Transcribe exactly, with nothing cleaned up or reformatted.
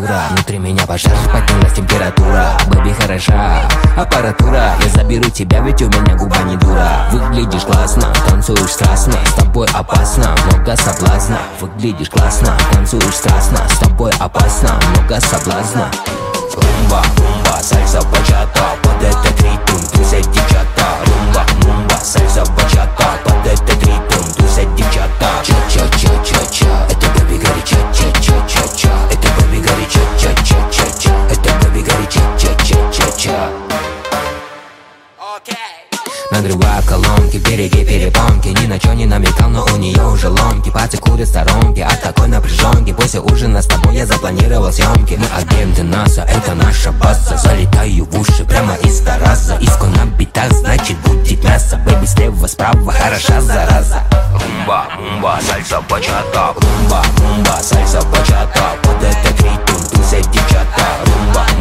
температура. Внутри меня пожар, поднялась температура. Бэби хороша, аппаратура. Я заберу тебя, ведь у меня губа не дура. Выглядишь классно, танцуешь страстно. С тобой опасно, много соблазна. Выглядишь классно, танцуешь страстно. С тобой опасно, много соблазна. Румба, румба, сальса, бачата. Под этот ритм тусят девчата. Румба, румба, сальса, бачата. Под этот ритм тусят девчата. Ча-ча-ча-ча-ча, это бэби говорит ча-ча-ча-ча-ча. Это бэби говорит ча-ча-ча-ча-ча. Это бэби говорит ча-ча-ча-ча-ча. Надрываю колонки, береги перепонки. Ни на чё не намекал, но у нее уже ломки. Пацы курят сторонки от такой напряженки. После ужина с тобой я запланировал съемки. Мы агенты НАСА, это наша база. Залетаю в уши прямо из Тараза. Иско на битах, значит будет мясо. Бэби слева, справа, хороша зараза. Румба, мумба, сальса, бачата. Румба, мумба, сальса, бачата. Под этот ритм тусят девчата. Румба,